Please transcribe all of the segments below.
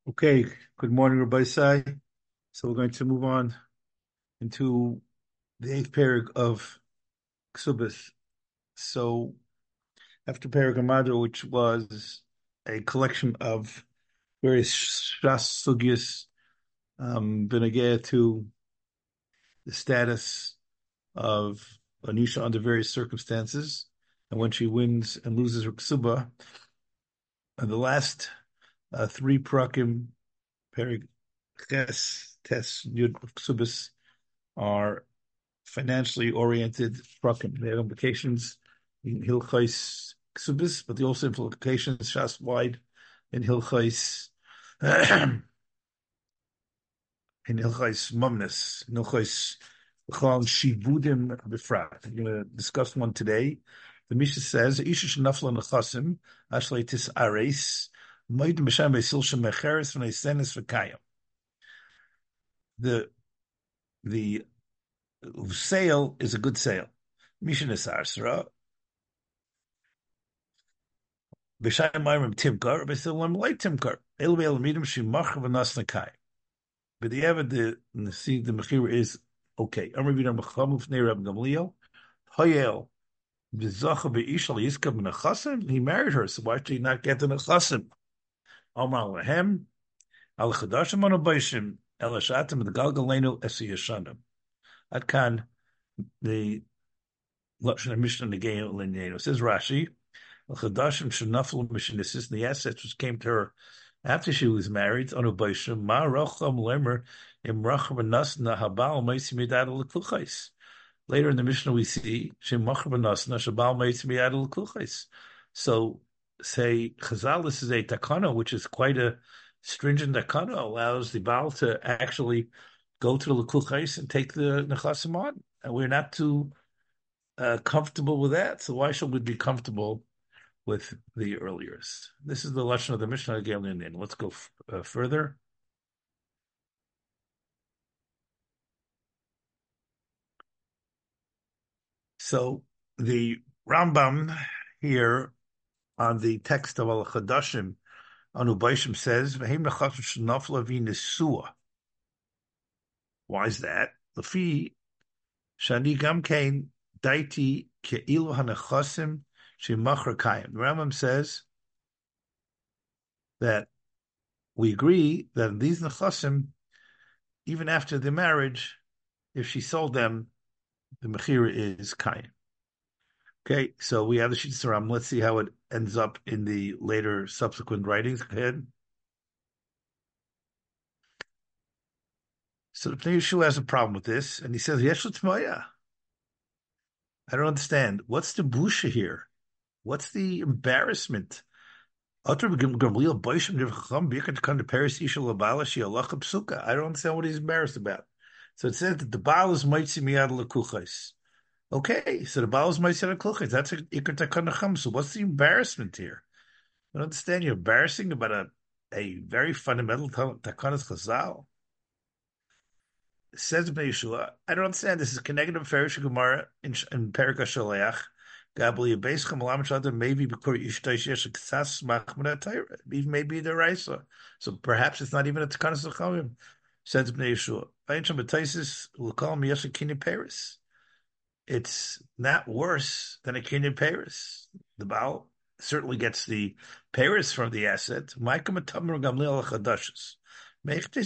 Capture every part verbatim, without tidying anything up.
Okay, good morning, Rabbi Sai. So we're going to move on into the eighth parak of Ksubis. So after Parak Amado, which was a collection of various shas sugyas, um, benegea to the status of Anisha under various circumstances, and when she wins and loses her ksuba, and the last uh, three prakim, Parak Ches, Tes, Yud, Ksubis, are financially oriented prakim. They have implications in Hilchais Ksubis, but they also have implications shas wide in Hilchais in Hilchais Mumnus, in Hilchais Chol Shibudim Befrat. I'm going to discuss one today. The Mishnah says, "Isha shenafla nechasim ashlei tis ares moed b'shem beisil shemecheres v'neisenes v'kayim." The the sale is a good sale. Mishnah Sarsra. B'shayim Mayrim Timkar, B'silam like Timkar. El Be'elamidim Shimach V'nas Nakai. But the ever the see the mechira is okay. I'm reading Mecham Ufnei Reb Gamliel. Hayel B'zacha Be'ishal Yiska B'nechasim. He married her, so why should he not get the nechasim? Amar Lahem Al Chadashim Anu Baishim El Ashatim D'Galgalenu Esi Yeshanim. Atkan the Lashon Mishnah Negei L'Neinu says Rashi. Chadashim shenaflu mishnisis, the assets which came to her after she was married. Anu Baishim ma rocham lemer imracham nasna habal meisi midad l'kuchais. Later in the Mishnah we see shemachar nasna shabal meisi midad l'kuchais. So say Chazal, this is a takana which is quite a stringent takana, allows the Baal to actually go to the l'kuchais and take the nechasim on, and we're not too uh, comfortable with that. So why should we be comfortable with the earliers? This is the lesson of the Mishnah again. Let's go f- uh, further. So the Rambam here on the text of Al Chadashim Anu Baishim says, "V'heim nechasim shenafla v'nesua." Why is that? Lefi shani gam kein daiti keilu hanechasim shemachar kayim. The Rambam says that we agree that these nechasim, even after the marriage, if she sold them, the mechira is kain. Okay, so we have the Shittas Ram. Let's see how it ends up in the later subsequent writings. Go ahead. So the Pnei Yeshua has a problem with this, and he says, "Yesh l'tmaya." I don't understand. What's the busha here? What's the embarrassment? I don't understand what he's embarrassed about. So it says that the Baal is mitzi miyad l'kuchais. Okay, so the Baal is mitzi miyad l'kuchais. That's a ikar takanacham. So what's the embarrassment here? I don't understand. You're embarrassing about a, a very fundamental takanas chazal. Says Bnei Yeshua, I don't understand. This is connected to Ferish Gemara in, in Perika Shaleach. Gabli Beischam Lam Shada maybe because Ishtaish Yesh Ksas Machmana Taira. Even maybe the Raisa. So perhaps it's not even a Takanas Lechavim. Says Bnei Yeshua. Vayincham Betaisis L'Kal Miyesh Kini Paris. It's not worse than a Kini Paris. The Baal certainly gets the Paris from the asset. Maikam Tamar Gamliel Chadashis. Said to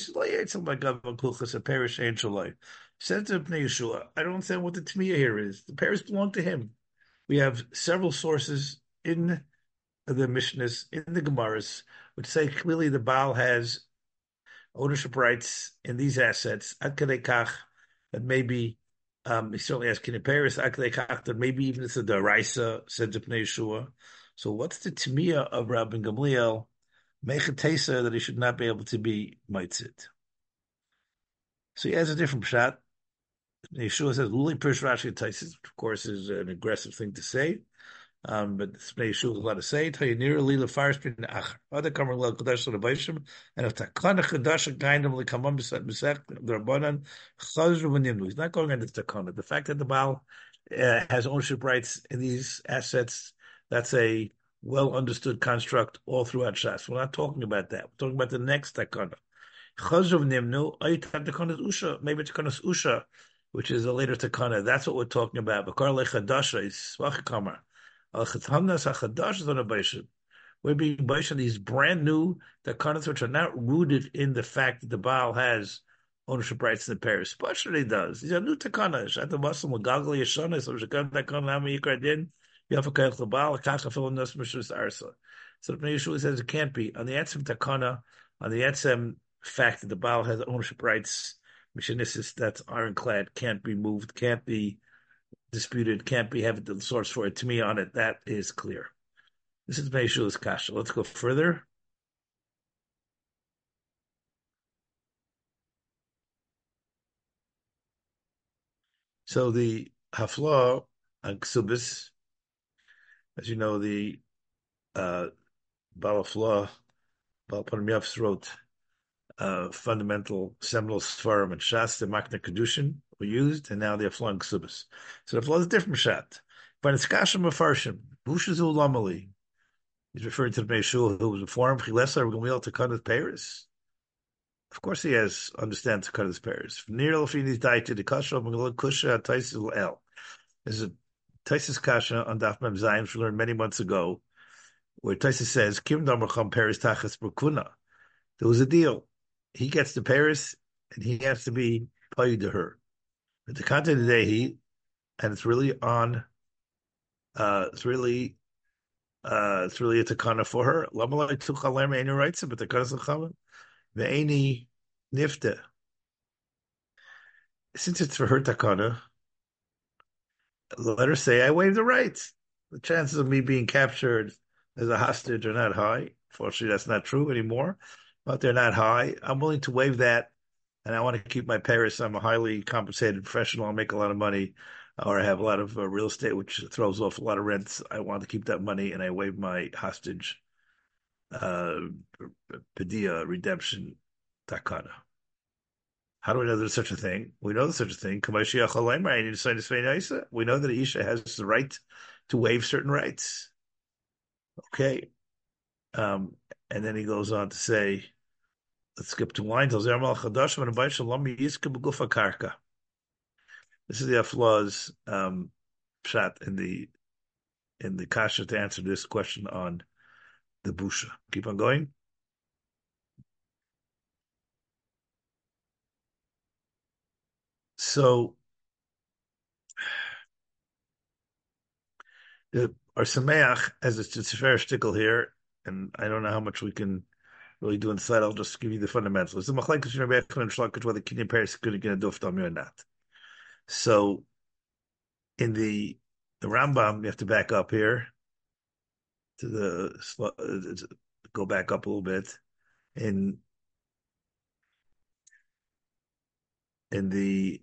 Pnei Yeshua, I don't understand what the Tmiya here is. The Paris belong to him. We have several sources in the Mishnahs, in the Gemaras, which say clearly the Baal has ownership rights in these assets. Ad kadei kach, that maybe um, he certainly has Kinei Paris. Ad kadei kach, that maybe even it's a Daraisa, said to Pnei Yeshua. So what's the Tmiya of Rabbi Gamliel? Mechatesa that he should not be able to be mitzit. So he has a different pshat. Yeshua says, "Luli Pirish Rashi Taisis," which of course is an aggressive thing to say, um, but Yeshua is allowed to say. Tayinir Lila Farish bin Achar. Other Kamar Lel Kodesh Lebaishim, and if Takana Chadash Gaindam Lekamam Besek Drabanan Chazru V'Nimnu. He's not going under the Takana. The fact that the Baal uh, has ownership rights in these assets, that's a well understood construct all throughout Shas. We're not talking about that. We're talking about the next takana. Chazov nimnu, ayit takanas usha, maybe takanas usha, which is a later takana. That's what we're talking about. Bakar lechadasha is svach Al chethamnas hachadash on a baishim. We're being based on these brand new takanas which are not rooted in the fact that the Baal has ownership rights in the Paris. Especially does. These are new takanas. At the Muslim Gagali Yeshana, so Shekhan Takana Lama Yikra Din, Yafakach the Baal, Kacha Filanas Mishus Arsa. So the Yeshua says it can't be. On the Etzem Takana, on the Etzem fact that the Baal has ownership rights, Mishanisis, that's ironclad, can't be moved, can't be disputed, can't be have the source for it. To me, on it, that is clear. This is Meishu's Kasha. Let's go further. So the Hafla and Ksubis, as you know, the uh, Balafla, Balpanimyavs wrote uh, fundamental seminal Sfarim and Shas, the Makna Kedushin were used, and now the Hafla and Ksubis. So the Hafla is a different Shat. But it's Kasha Mefarshim, Bushazu Lamali. He's referring to the Meishul who was informed, Chilesa, Gamil to cut his Paris. Of course, he has understand to cut his pairs. Near Lafini's diet to the kasha of Kusha Taisis El. There's a Taisis kasha on Daf Mem Zayin, which we learned many months ago, where Taisis says, Kim Damarcham Paris Tachas Brukuna. There was a deal. He gets the Paris, and he has to be paid to her. But the content of the day, he, and it's really on, uh, it's really, uh, it's really a takana for her. Lamalai Tuchalerme any rights, but the Kazachama. Ve'eni nifta. Since it's for her takana, let her say, I waive the rights. The chances of me being captured as a hostage are not high. Fortunately, that's not true anymore, but they're not high. I'm willing to waive that, and I want to keep my Paris. I'm a highly compensated professional. I make a lot of money, or I have a lot of uh, real estate, which throws off a lot of rents. I want to keep that money, and I waive my hostage uh, Padilla redemption takana. How do we know there's such a thing? We know there's such a thing. We know that Isha has the right to waive certain rights. Okay. Um, and then he goes on to say, let's skip two lines. This is the Aflaz um, shot in the in the kasha to answer this question on the busha. Keep on going. So the our Sameach, as it's just a fair shtickle here, and I don't know how much we can really do inside. I'll just give you the fundamentals. The machlekes between Rabbi Yechon and Shlakich whether Kinyan Paris is going to get a duf dami or not. So in the the Rambam, you have to back up here to the go back up a little bit in in the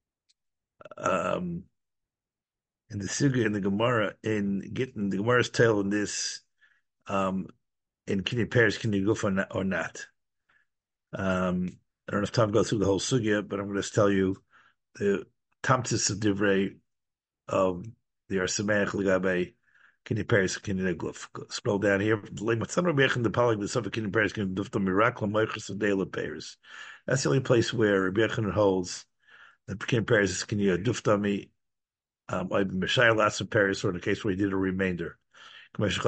um in the Sugya in the Gemara in getting the Gemara's tale in this um in Kinyan Paris can you go for or not? Um, I don't have time to go through the whole sugya, but I'm going to tell you the tamtis of divrei of the Arsameach Ligabe Kini Paris Kini Gluf. Scroll down here. The Palag the Suffolk Kini Paris Kini Dufta Miracle Moichus of Dela Paris. That's the only place where Rabbi Yechon holds that Kini Paris is Kini Duftami um Mishai Lats of Paris, or in the case where he did a remainder. So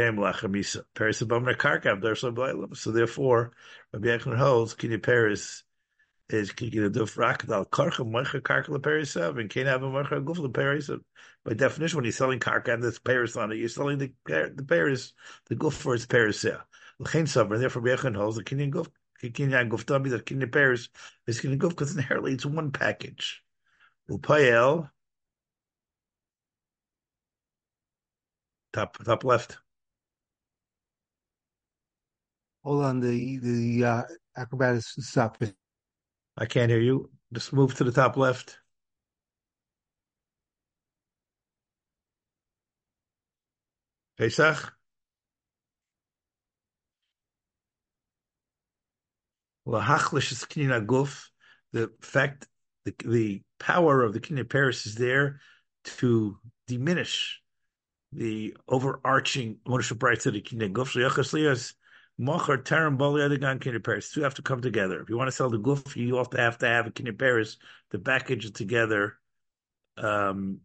therefore, Rabbi Yechon holds Kini Paris is Kini Duf Rakdal Karcha Moicha Karka Paris and can't have a Moicha Guf Paris. By definition, when you're selling Karka and there's Paris on it, you're selling the the Paris, the Guf for its Paris. L'chein Sabra, and therefore Rabbi Yechon holds the Kini Guf Kini Guf Dami that Kini Paris is Kini Guf because inherently it's one package. Upayel. Top top left. Hold on, the the uh, acrobat is stopped. I can't hear you. Just move to the top left. Pesach. Lahachlish is kinyan aguf. The fact, the the power of the kinyan Paris is there to diminish the overarching ownership rights of the kinyan guf. Sheyachas mocher terem bali adigan kinyan paris. Two have to come together. If you want to sell the guf, you also have to have a kinyan paris to package it together um,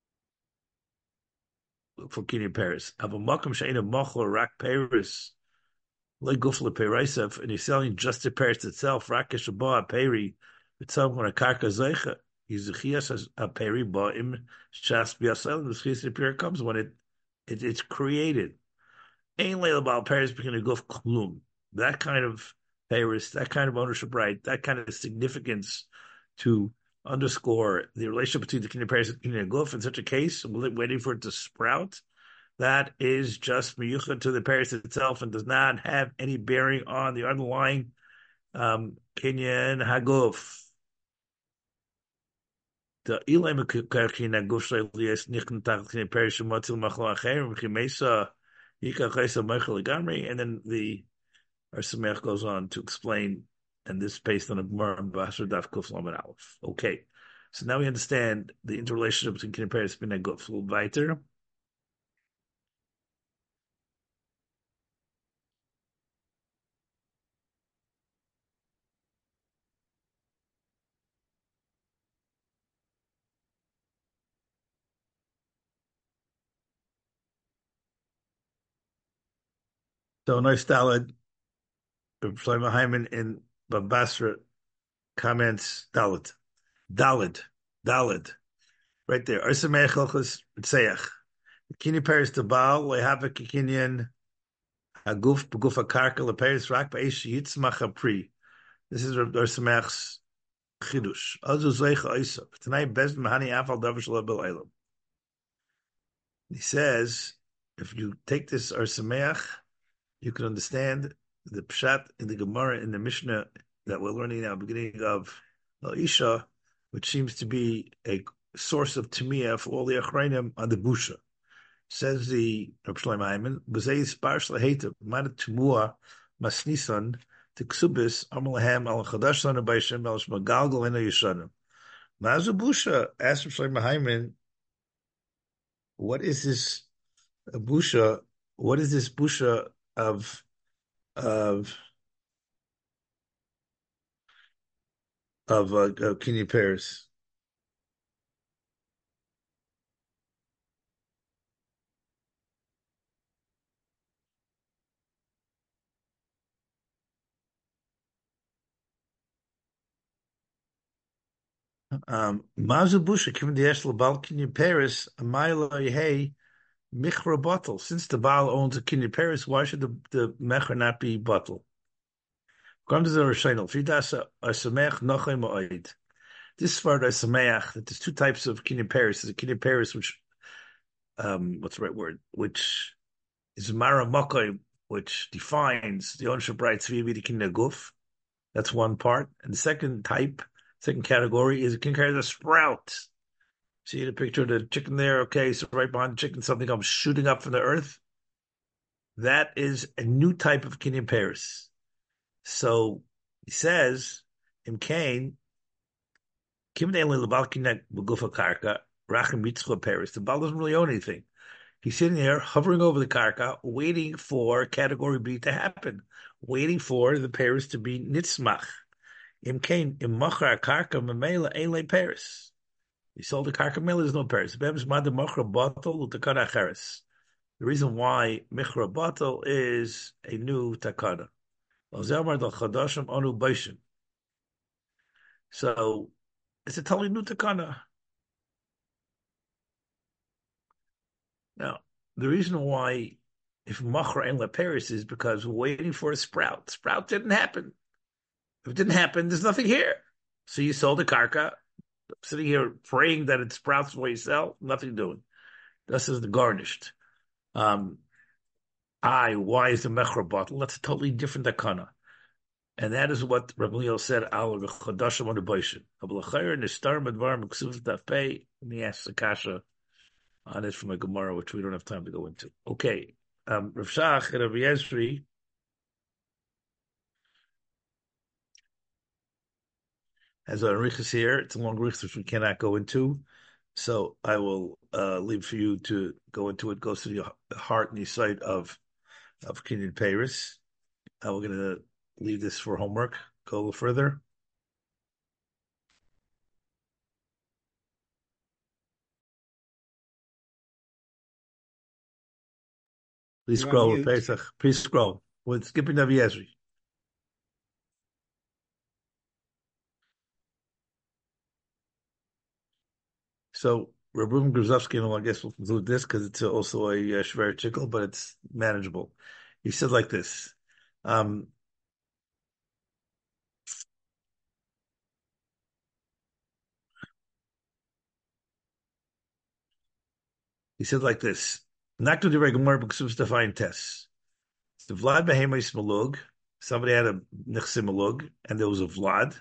for kinyan paris. Avamakam sheina mocher rak paris. Like gufla perisef, and he's selling just the paris itself. Rakesh ba peri, itself when a karka zeicha. He's a chias as a peri ba im shas biasel. The chias the comes when it, it it's created. Ain't leil about paris becoming a guf klum. That kind of paris, that kind of ownership right, that kind of significance to underscore the relationship between the kinyan paris and kinyan guf. In such a case, waiting for it to sprout, that is just miyuchad to the Paris itself and does not have any bearing on the underlying um, Kinyan Haguf. The Ilay Kinyan Haguf Shalias Nichn Tach Kinyan Paris Shematil Machlo Acher Mechimesa Yika Chaysa Michael Gamri, and then the Arsamech goes on to explain, and this based on a Gemara Basar Daf Kuf Lamed Aleph. Okay, so now we understand the interrelationship between Kinyan Paris and Haguf. Weiter. So nice Dalad. Shlomo Hyman in Babasra comments Dalit. Dalit. Dalit. Right there. Arsamech Hilchos Tseach. Kini Paris to Baal, Lehava Kikinyan, Aguf, Beguf Akarka, Leparis Rak, Baish Yitzmach Apri. This is Arsamech's Chidush. Azu Zeich Oisov. Tonight, Bez Mahani Afal Davish Lebel Elam. He says, if you take this Arsamech, you can understand the Pshat in the Gemara in the Mishnah that we're learning now, beginning of Isha, which seems to be a source of Tamiyah for all the Achrayim on the Busha. Says the Reb Shlomo Hyman, B'zei Sparsh Lahetiv, Mana Tumua Masnisan, Tiksubis, Amalahem, Al Chadash Sana Baishem, Al Shmagalgal, Ena Yishanim. Mazu Busha asked Reb Shlomo Hyman, what is this Busha? What is this Busha of of of uh, of Kinyan Paris? Um, Mazu Busha, given the Eshel Baal Kinyan Paris, a mile hey Michra bottle. Since the Baal owns a Kinyan Paris, why should the the Mecher not be bottle? This is for the Sameach, that there's two types of Kinyan Paris. There's a Kinyan Paris, which, um, what's the right word? Which is Mara Makoy, which defines the ownership rights via the Kinyan Guf. That's one part. And the second type, second category, is a Kinyan Paris, a sprout. See the picture of the chicken there? Okay, so right behind the chicken, something comes shooting up from the earth. That is a new type of Kinyan Paris. So he says, in Cain, the Baal doesn't really own anything. He's sitting there hovering over the karka, waiting for category B to happen, waiting for the Paris to be nitzmach. Im Cain, im machar karka memela ele Paris. He sold the karka memela, there's no Paris. The reason why Michra Batal is a new takana. So it's a totally new takana. Now, the reason why if Machra and Paris is because we're waiting for a sprout. Sprout didn't happen. If it didn't happen, there's nothing here. So you sold the karka, sitting here praying that it sprouts before you sell, nothing doing. This is the garnished. Um, I, why is the Mechra bottle? That's a totally different takana. And that is what Rabbi Leo said, Al Chodashim on the Boishin. Ablachayer Nistar Madvar Mksuf Dafpei, and he asks the Kasha on it from a Gemara, which we don't have time to go into. Okay. Um, Rav Shach and Rav Yezri has a riches here. It's a long riches which we cannot go into. So I will uh, leave for you to go into it. Goes to the heart and the site of of Kenyan Paris. Uh, we're going to leave this for homework. Go a little further. Please You're on scroll with mute. Pesach. Please scroll. We're skipping Navi Ezri. So Reuben Gruzovsky, and I guess we'll conclude this because it's also a, a Shver Chickle, but it's manageable. He said like this. Um, he said like this. Not to the regular because it was defined tests. The Vlad Behemoth Malug. Somebody had a Nechse Malug, and there was a Vlad.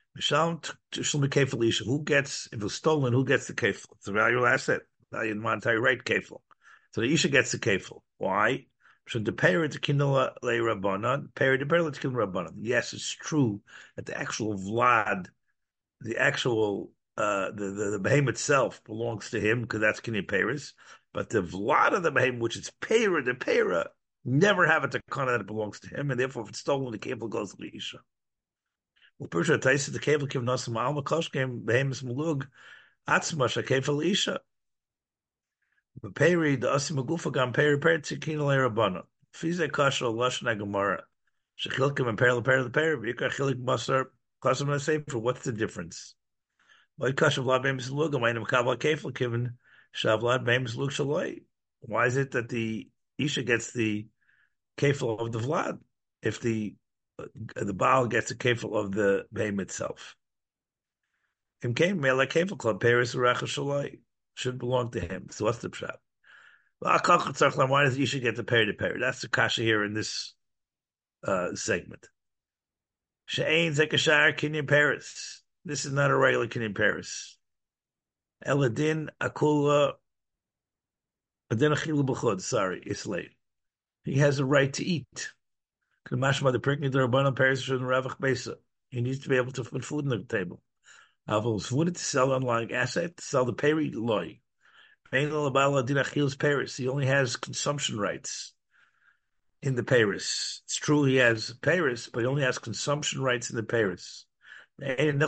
Who gets, if it's stolen, who gets the kefil? It's a valuable asset, value in monetary right kefil. So the Isha gets the kefil. Why? So the payer to kindle le rabbanon, payer the payer to kindle rabbanon. Yes, it's true that the actual Vlad, the actual uh, the, the the behemoth itself belongs to him because that's kinyan payers. But the Vlad of the behemoth, which is payer, the payer, never have it to kind that it belongs to him, and therefore if it's stolen, the kefil goes to the Isha. Well, Persia Taisa the Kevel Kim Nasam Alma Kosh came Behemis Mulug Atzmash a Kevel Isha. The Peri the Asim Magufa Gam Peri Peri Tzikino Lerabana. Fize Kasha Lashna Gemara. Shechilkim and Peri Peri the Peri Vika Chilik Basar Kasam Sefer. What's the difference? Why Kasha Vlad Behemis Mulug Amayim Kabla Kevel Kivin Shavlad Behemis Mulug Shaloi? Why is it that the Isha gets the Kefil of the Vlad if the uh, the Baal gets the Kefil of the Behem itself? Him came Mela Kefil Club Paris Uracha Shaloi should belong to him. So what's the pshat? Why does Isha get the peri to peri? That's the kasha here in this uh, segment. She'ain Zekashar Kinyan Paris. This is not a regular Kinyan Paris. Eladin Akula Adin Achilu B'chod. Sorry, it's late. He has a right to eat. Kamashma the prickly Darabana Paris shouldn't ravach besa. He needs to be able to put food on the table. Avos wanted to sell underlying asset, to sell the peri loy. He only has consumption rights in the Paris. It's true he has Paris, but he only has consumption rights in the Paris. And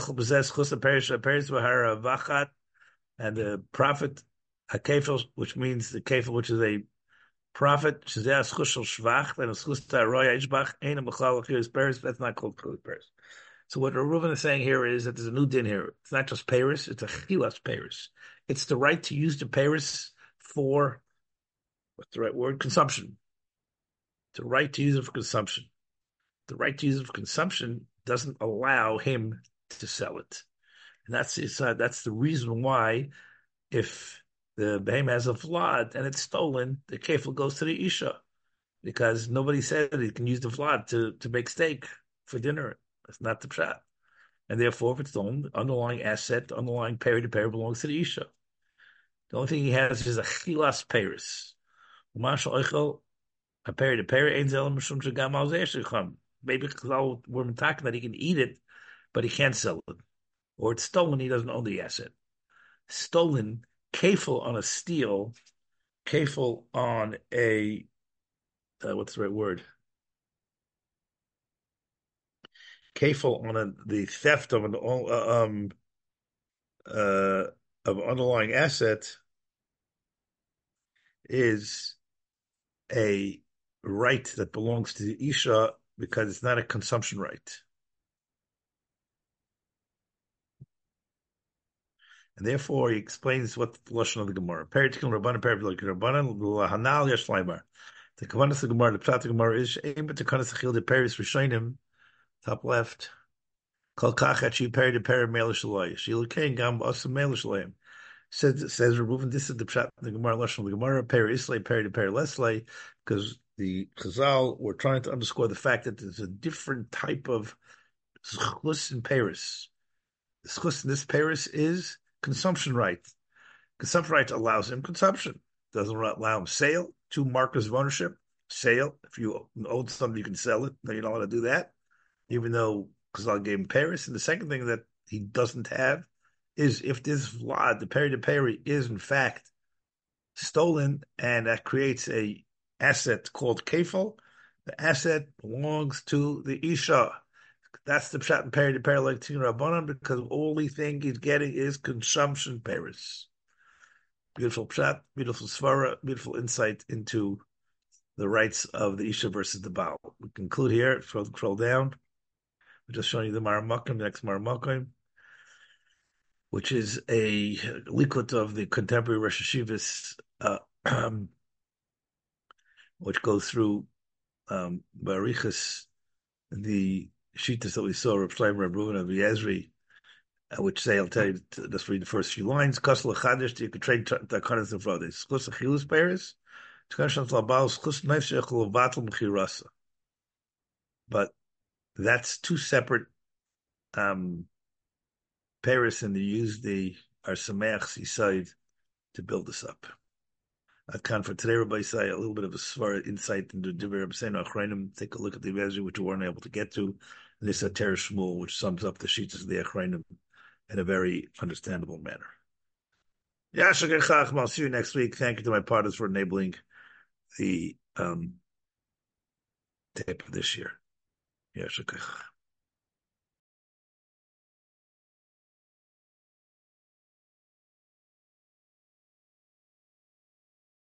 the profit, a kefil, which means the kefil, which is a profit, and that's not called Paris. So what Reuven is saying here is that there's a new din here. It's not just Paris, it's a chilas Paris. It's the right to use the Paris for, what's the right word? Consumption. The right to use it for consumption. The right to use it for consumption doesn't allow him to sell it. And that's uh, that's the reason why if the behem has a vlad and it's stolen, the kefil goes to the isha. Because nobody said he can use the vlad to, to make steak for dinner. That's not the pshat. And therefore, if it's the underlying asset, the underlying peri to peri belongs to the isha. The only thing he has is a chilas paris. A peri to peri ain't zelam mishum shagam al zeh. Maybe because we're talking that he can eat it, but he can't sell it. Or it's stolen, he doesn't own the asset. Stolen, kefil on a steal, kefil on a, uh, what's the right word? Kefil on a, the theft of an uh, um uh of underlying asset is a right that belongs to the isha because it's not a consumption right. And therefore, he explains what the lashon of the Gemara. Peritikun Rabbanan, Peritikun Rabbanan, Hanal Yashleimer. The Kavanas of the Gemara, the Pshat of the Gemara is aim at the Kanas Achil the Paris Rishonim, top left. Kol Kachat She Peri the Peri Melish Shaloi. She Lukain Gam Asam Melish Shaloi. Says says removing this is the Pshat of the Gemara lashon of the Gemara. Peri Islay, Peri the Peri Leslay, because the Chazal were trying to underscore the fact that there's a different type of zchus in Paris. The zchus in this Paris is consumption right. Consumption right allows him consumption. Doesn't allow him sale. Two markers of ownership. Sale. If you own something, you can sell it. No, you don't want to do that. Even though Chazal gave him Paris. And the second thing that he doesn't have is if this vlad, the peri de peri, is in fact stolen, and that creates a asset called kefil. The asset belongs to the isha. That's the pshat and peri de peri like tin rabbanon, because only thing he's getting is consumption paris. Beautiful pshat, beautiful svara, beautiful insight into the rights of the isha versus the baal. We conclude here. Scroll, scroll down. We're just showing you the Maramakim, the next Maramakim, which is a liquid of the contemporary Rosh Hashivas, uh, um, which goes through um, Barichas, the Shitas that we saw, Rav Shlomo, Rav Reuven, Rav Yezri, uh, which say, I'll tell you, to, just read the first few lines. Kasla Chadish, you could trade the Kanas of Rodes. Sklus Achilus Paris, Tkashans Labal, Sklus Knife Shechel Vatal Mechirasa. But that's two separate um, Paris, and they use the Arsameach side to build this up. Atkan for today, Rabbi Say, a little bit of a svara insight into Divrei Rabbi Seinu Achrayim. Take a look at the Vezri, which we weren't able to get to, and this Ater Shmuel, which sums up the sheets of the Achrayim in a very understandable manner. Yasha Chacham, I'll see you next week. Thank you to my partners for enabling the um, tape of this year. Yasha Chacham.